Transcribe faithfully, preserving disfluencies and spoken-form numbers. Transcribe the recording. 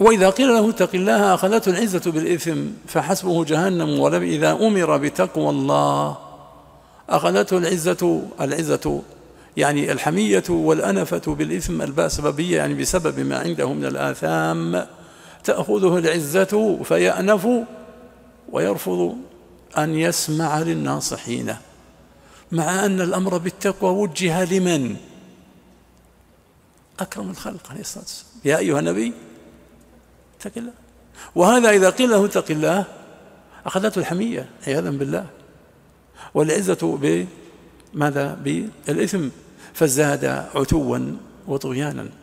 وإذا قيل له اتق الله أخذته العزة بالإثم فحسبه جهنم، ولم إذا أمر بتقوى الله أخذته العزة العزة يعني الحمية والأنفة بالإثم الباء سببية، يعني بسبب ما عنده من الآثام تأخذه العزة فيأنف ويرفض أن يسمع للناصحين، مع أن الأمر بالتقوى وجه لمن؟ أكرم الخلق عليه الصلاة والسلام، يا أيها النبي اتق الله. وهذا إذا قيل له اتق الله أخذته الحمية عياذا بالله، والعزة بماذا؟ بالإثم، فزاد عتوا وطغيانا.